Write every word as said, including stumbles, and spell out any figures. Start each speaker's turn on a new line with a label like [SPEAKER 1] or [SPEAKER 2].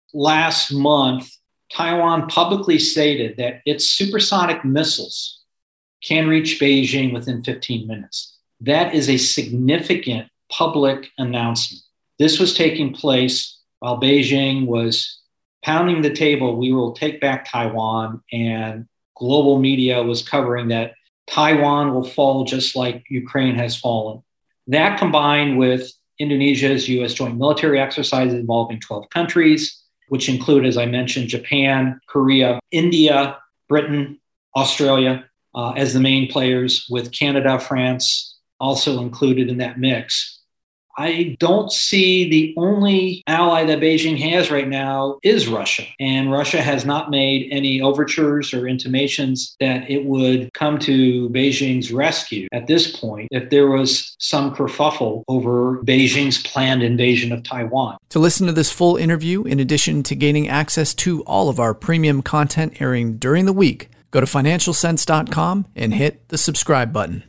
[SPEAKER 1] last month, Taiwan publicly stated that its supersonic missiles can reach Beijing within fifteen minutes. That is a significant public announcement. This was taking place while Beijing was pounding the table, we will take back Taiwan, and global media was covering that Taiwan will fall just like Ukraine has fallen. That combined with Indonesia's U S joint military exercises involving twelve countries, which include, as I mentioned, Japan, Korea, India, Britain, Australia, uh, as the main players, with Canada, France also included in that mix. I don't see the only ally that Beijing has right now is Russia. And Russia has not made any overtures or intimations that it would come to Beijing's rescue at this point if there was some kerfuffle over Beijing's planned invasion of Taiwan.
[SPEAKER 2] To listen to this full interview, in addition to gaining access to all of our premium content airing during the week, go to financial sense dot com and hit the subscribe button.